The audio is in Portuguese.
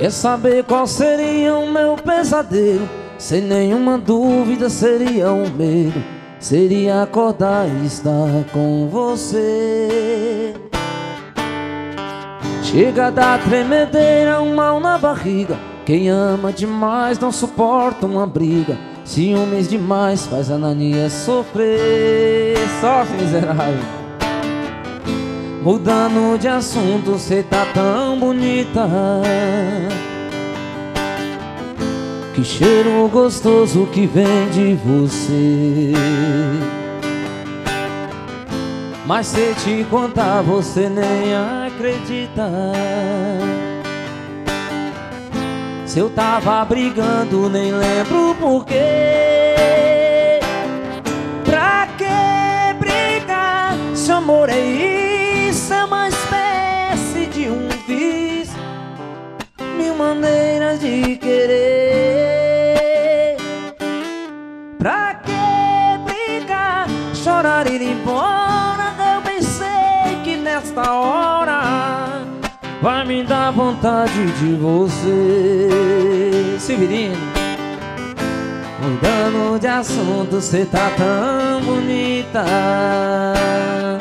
Quer saber qual seria o meu pesadelo? Sem nenhuma dúvida seria um medo. Seria acordar e estar com você. Chega a dar tremedeira, um mal na barriga. Quem ama demais não suporta uma briga. Ciúmes demais faz a Ananias sofrer. Sofre, miserável. Mudando de assunto, cê tá tão bonita. Que cheiro gostoso que vem de você. Mas se te contar você nem acredita. Se eu tava brigando nem lembro porquê. Pra que brigar se amor é isso? É uma espécie de um vício. Mil maneiras de querer. Pra que brigar, chorar e ir embora? Eu pensei que nesta hora vai me dar vontade de você. Severino. Mudando de assunto, cê tá tão bonita.